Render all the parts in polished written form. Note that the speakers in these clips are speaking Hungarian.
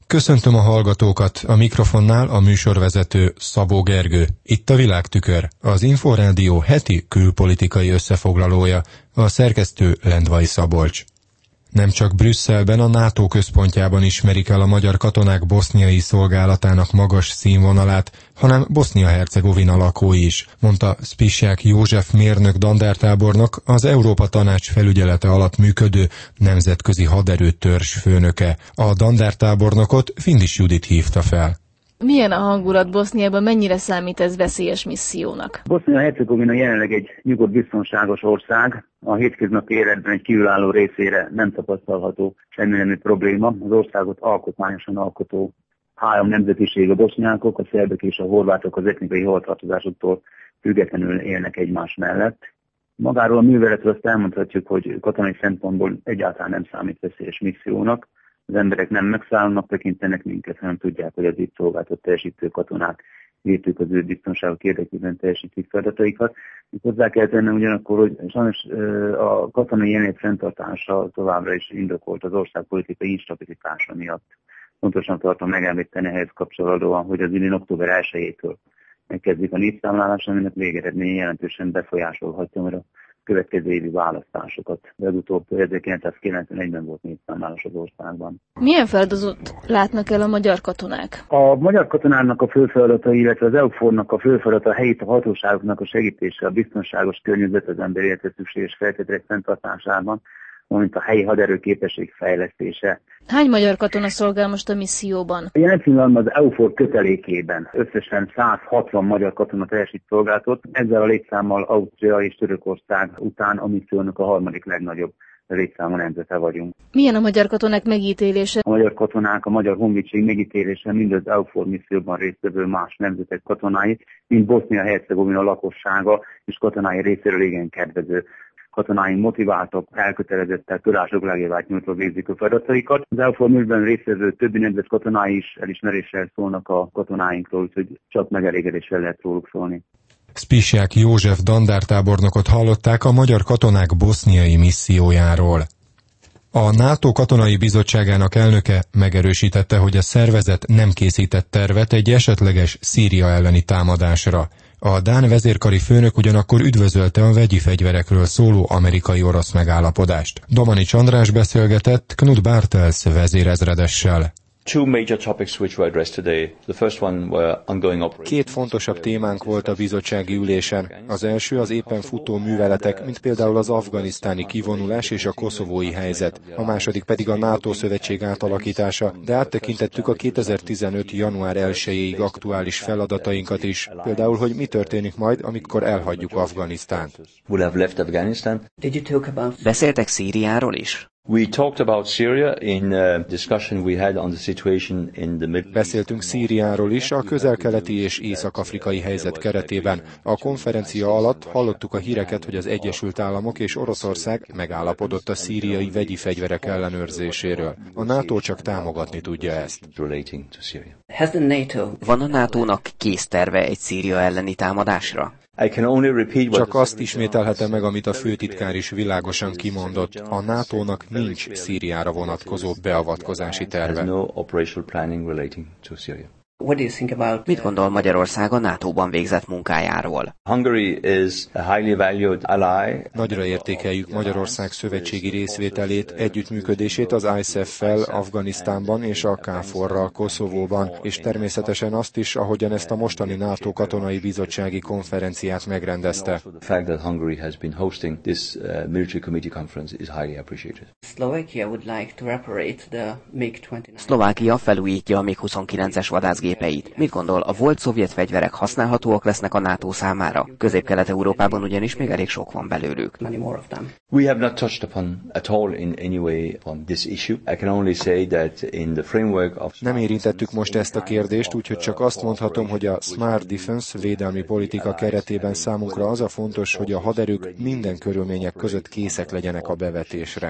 Köszöntöm a hallgatókat, a mikrofonnál a műsorvezető Szabó Gergő. Itt a Világtükör, az Inforádió heti külpolitikai összefoglalója, a szerkesztő Lendvai Szabolcs. Nem csak Brüsszelben, a NATO központjában ismerik el a magyar katonák boszniai szolgálatának magas színvonalát, hanem Bosznia-Hercegovina lakói is, mondta Spisak József mérnök dandártábornok, az Európa Tanács felügyelete alatt működő nemzetközi haderő törzs főnöke. A dandártábornokot Findis Judit hívta fel. Milyen a hangulat Boszniában, mennyire számít ez veszélyes missziónak? Bosznia-Hercegovina jelenleg egy nyugodt, biztonságos ország. A hétköznapi életben egy kívülálló részére nem tapasztalható semmilyen probléma. Az országot alkotmányosan alkotó három nemzetiség, a boszniákok, a szerbek és a horvátok az etnikai hovatartozásoktól függetlenül élnek egymás mellett. Magáról a műveletről azt elmondhatjuk, hogy katonai szempontból egyáltalán nem számít veszélyes missziónak. Az emberek nem megszállónak tekintenek minket, hanem tudják, hogy az itt szolgáltat teljesítő katonák értük az ő biztonságok érdekében teljesítik feladataikat. Itt hozzá kell tennem ugyanakkor, hogy sajnos a katonai jelenlét fenntartása továbbra is indokolt az ország politikai instabilitása miatt. Pontosan tartom megemlíteni ehhez kapcsolatban, hogy az idén október 1-től megkezdik a népszámlálás, aminek végeredménye jelentősen befolyásolhatja, mert a következő évi választásokat. Legutóbb 1991-ben volt népszámlálás az országban. Milyen feladatot látnak el a magyar katonák? A magyar katonának a fő feladata, illetve az EUFOR-nak a fő feladata a helyi hatóságoknak a segítése, a biztonságos környezet az ember életre szükséges feltételek fenntartásában, valamint a helyi haderő képesség fejlesztése. Hány magyar katona szolgál most a misszióban? Jelen pillanatban az EUFOR kötelékében összesen 160 magyar katona teljesít szolgálatot. Ezzel a létszámmal Ausztria és Törökország után a missziónak a harmadik legnagyobb létszámú nemzete vagyunk. Milyen a magyar katonák megítélése? A magyar katonák, a magyar honvédség megítélése mind az EUFOR misszióban résztvevő más nemzetek katonái, mint Bosznia-Hercegovina lakossága és katonái részéről igen kedvező. Katonáink motiváltak, elkötelezettek, tudásoklágévált nyújtva végzik a feladataikat. Az EUFOR műben résztvevő többi nemzet katonái is elismeréssel szólnak a katonáinkról, úgyhogy csak megelégedéssel lehet róluk szólni. Spisak József dandártábornokot hallották a magyar katonák boszniai missziójáról. A NATO katonai bizottságának elnöke megerősítette, hogy a szervezet nem készített tervet egy esetleges Szíria elleni támadásra. A dán vezérkari főnök ugyanakkor üdvözölte a vegyi fegyverekről szóló amerikai-orosz megállapodást. Domanics András beszélgetett Knut Bartels vezérezredessel. Két fontosabb témánk volt a bizottsági ülésen. Az első az éppen futó műveletek, mint például az afganisztáni kivonulás és a koszovói helyzet. A második pedig a NATO szövetség átalakítása, de áttekintettük a 2015. január 1-ig aktuális feladatainkat is. Például, hogy mi történik majd, amikor elhagyjuk Afganisztánt. Beszéltek Szíriáról is? Beszéltünk Szíriáról is a közel-keleti és észak-afrikai helyzet keretében. A konferencia alatt hallottuk a híreket, hogy az Egyesült Államok és Oroszország megállapodott a szíriai vegyi fegyverek ellenőrzéséről. A NATO csak támogatni tudja ezt. Van a NATO-nak kész terve egy Szíria elleni támadásra? Csak azt ismételhetem meg, amit a főtitkár is világosan kimondott. A NATO-nak nincs Szíriára vonatkozó beavatkozási terve. Mit gondol Magyarország a NATO-ban végzett munkájáról? Nagyra értékeljük Magyarország szövetségi részvételét, együttműködését az ISAF-fel Afganisztánban és a KFOR-ral Koszovóban, és természetesen azt is, ahogyan ezt a mostani NATO katonai bizottsági konferenciát megrendezte. Szlovákia felújítja a MiG-29-es vadászgépeit. Mit gondol, a volt szovjet fegyverek használhatóak lesznek a NATO számára? Közép-Kelet-Európában ugyanis még elég sok van belőlük. Nem érintettük most ezt a kérdést, úgyhogy csak azt mondhatom, hogy a Smart Defense védelmi politika keretében számunkra az a fontos, hogy a haderők minden körülmények között készek legyenek a bevetésre.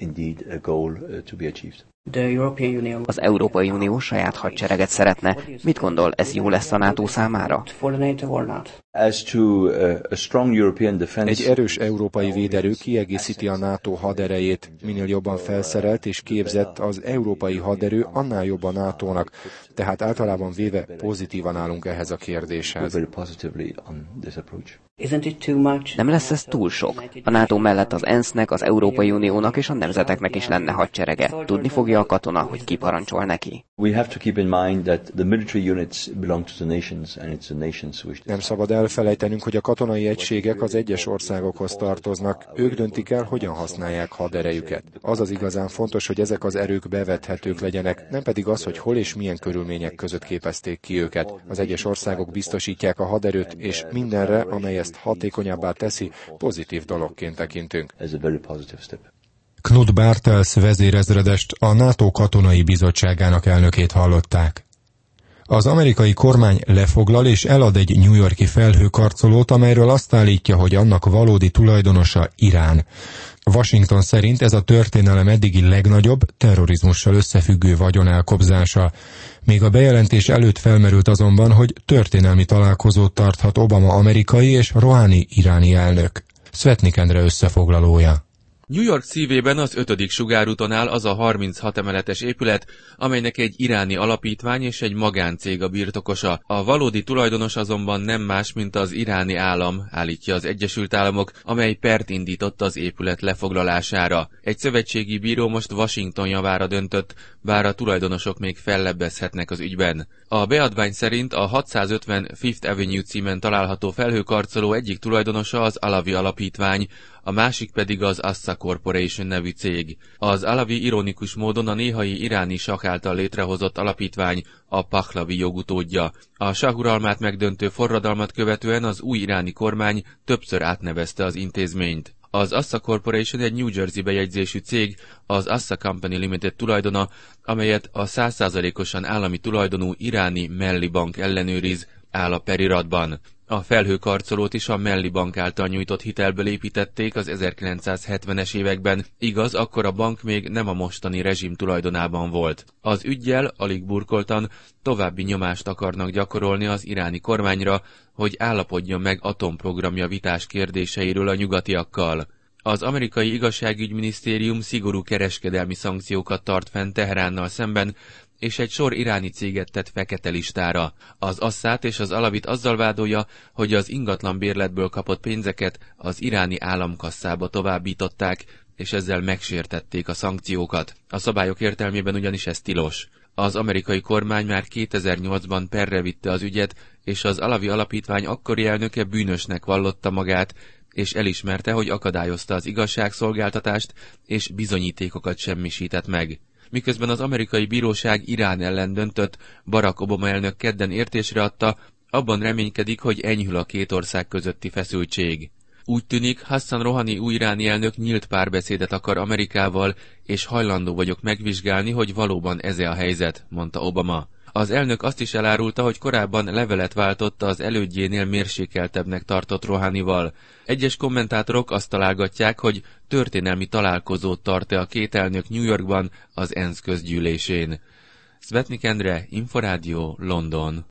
Az Európai Unió saját hadsereget szeretne. Mit gondol, ez jó lesz a NATO számára? Egy erős európai véderő kiegészíti a NATO haderejét. Minél jobban felszerelt és képzett az európai haderő, annál jobb a NATO-nak. Tehát általában véve pozitívan állunk ehhez a kérdéshez. Nem lesz ez túl sok? A NATO mellett az ENSZ-nek, az Európai Uniónak és a nemzeteknek is lenne hadserege. Tudni fogja a katona, hogy ki parancsol neki. Nem szabad elfelejtenünk, hogy a katonai egységek az egyes országokhoz tartoznak. Ők döntik el, hogyan használják haderejüket. Az az igazán fontos, hogy ezek az erők bevethetők legyenek, nem pedig az, hogy hol és milyen körülmények között képezték ki őket. Az egyes országok biztosítják a haderőt, és mindenre, amely ezt hatékonyabbá teszi, pozitív dologként tekintünk. Knut Bartels vezérezredest, a NATO katonai bizottságának elnökét hallották. Az amerikai kormány lefoglal és elad egy New York-i felhőkarcolót, amelyről azt állítja, hogy annak valódi tulajdonosa Irán. Washington szerint ez a történelem eddigi legnagyobb, terrorizmussal összefüggő vagyonelkobzása. Még a bejelentés előtt felmerült azonban, hogy történelmi találkozót tarthat Obama amerikai és Rouhani iráni elnök. Szvetnik Endre összefoglalója. New York szívében az 5. sugárúton áll az a 36 emeletes épület, amelynek egy iráni alapítvány és egy magáncég a birtokosa. A valódi tulajdonos azonban nem más, mint az iráni állam, állítja az Egyesült Államok, amely pert indított az épület lefoglalására. Egy szövetségi bíró most Washington javára döntött, bár a tulajdonosok még fellebbezhetnek az ügyben. A beadvány szerint a 650 Fifth Avenue címen található felhőkarcoló egyik tulajdonosa az Alavi alapítvány, a másik pedig az Assa Corporation nevű cég. Az Alavi ironikus módon a néhai iráni sah által létrehozott alapítvány, a Pahlavi jogutódja. A sah uralmát megdöntő forradalmat követően az új iráni kormány többször átnevezte az intézményt. Az Assa Corporation egy New Jersey bejegyzésű cég, az Assa Company Limited tulajdona, amelyet a 100%-osan állami tulajdonú iráni Melli Bank ellenőriz, áll a periratban. A felhőkarcolót is a Melli Bank által nyújtott hitelből építették az 1970-es években, igaz, akkor a bank még nem a mostani rezsim tulajdonában volt. Az üggyel, alig burkoltan, további nyomást akarnak gyakorolni az iráni kormányra, hogy állapodjon meg atomprogramja vitás kérdéseiről a nyugatiakkal. Az amerikai igazságügyminisztérium szigorú kereskedelmi szankciókat tart fenn Teheránnal szemben, és egy sor iráni céget tett fekete listára. Az Assát és az Alavit azzal vádolja, hogy az ingatlan bérletből kapott pénzeket az iráni államkasszába továbbították, és ezzel megsértették a szankciókat. A szabályok értelmében ugyanis ez tilos. Az amerikai kormány már 2008-ban perre vitte az ügyet, és az Alavi alapítvány akkori elnöke bűnösnek vallotta magát, és elismerte, hogy akadályozta az igazságszolgáltatást, és bizonyítékokat semmisített meg. Miközben az amerikai bíróság Irán ellen döntött, Barack Obama elnök kedden értésre adta, abban reménykedik, hogy enyhül a két ország közötti feszültség. Úgy tűnik, Hassan Rouhani új iráni elnök nyílt párbeszédet akar Amerikával, és hajlandó vagyok megvizsgálni, hogy valóban ez-e a helyzet, mondta Obama. Az elnök azt is elárulta, hogy korábban levelet váltott az elődjénél mérsékeltebbnek tartott Rouhanival. Egyes kommentátorok azt találgatják, hogy történelmi találkozót tart-e a két elnök New Yorkban az ENSZ közgyűlésén. Szvetnik Endre, Inforádió, London.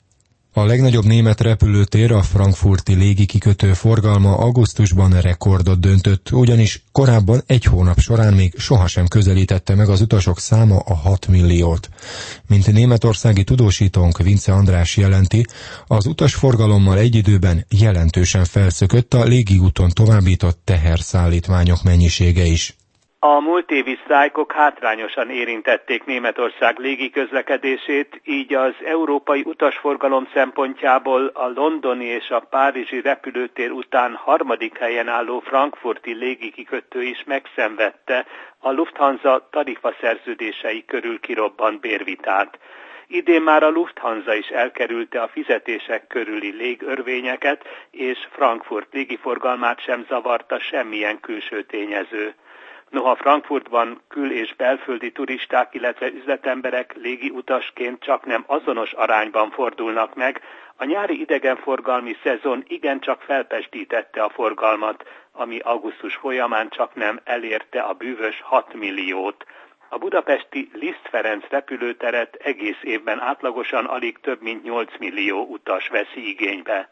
A legnagyobb német repülőtér, a frankfurti légikikötő forgalma augusztusban rekordot döntött, ugyanis korábban egy hónap során még sohasem közelítette meg az utasok száma a 6 milliót. Mint németországi tudósítónk Vince András jelenti, az utasforgalommal egy időben jelentősen felszökött a légiúton továbbított teherszállítmányok mennyisége is. A múlt évi sztrájkok hátrányosan érintették Németország légiközlekedését, így az európai utasforgalom szempontjából a londoni és a párizsi repülőtér után harmadik helyen álló frankfurti légikikötő is megszenvedte a Lufthansa tarifaszerződései körül kirobbant bérvitát. Idén már a Lufthansa is elkerülte a fizetések körüli légörvényeket, és Frankfurt légiforgalmát sem zavarta semmilyen külső tényező. Noha Frankfurtban kül- és belföldi turisták, illetve üzletemberek légiutasként csaknem azonos arányban fordulnak meg, a nyári idegenforgalmi szezon igencsak felpesdítette a forgalmat, ami augusztus folyamán csaknem elérte a bűvös 6 milliót. A budapesti Liszt Ferenc repülőteret egész évben átlagosan alig több mint 8 millió utas veszi igénybe.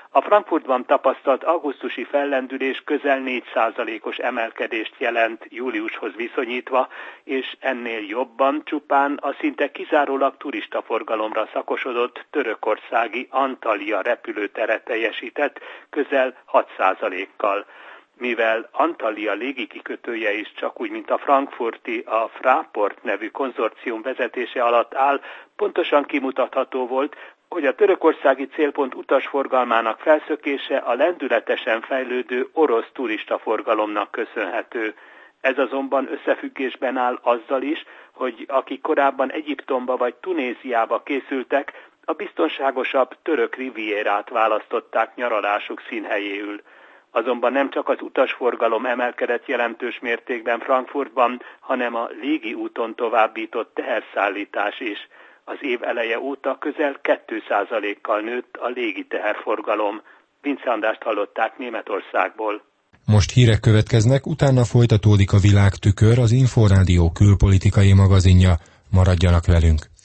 A Frankfurtban tapasztalt augusztusi fellendülés közel 4%-os emelkedést jelent júliushoz viszonyítva, és ennél jobban csupán a szinte kizárólag turistaforgalomra szakosodott törökországi Antalya repülőtere teljesített közel 6%-kal. Mivel Antalya légikikötője is csak úgy, mint a frankfurti, a Fraport nevű konzorcium vezetése alatt áll, pontosan kimutatható volt, hogy a törökországi célpont utasforgalmának felszökése a lendületesen fejlődő orosz turistaforgalomnak köszönhető. Ez azonban összefüggésben áll azzal is, hogy akik korábban Egyiptomba vagy Tunéziába készültek, a biztonságosabb török rivierát választották nyaralásuk színhelyéül. Azonban nem csak az utasforgalom emelkedett jelentős mértékben Frankfurtban, hanem a légi úton továbbított teherszállítás is. Az év eleje óta közel 2%-kal nőtt a légi teherforgalom. Vince Andrást hallották Németországból. Most hírek következnek, utána folytatódik a Világtükör, az Inforádió külpolitikai magazinja. Maradjanak velünk!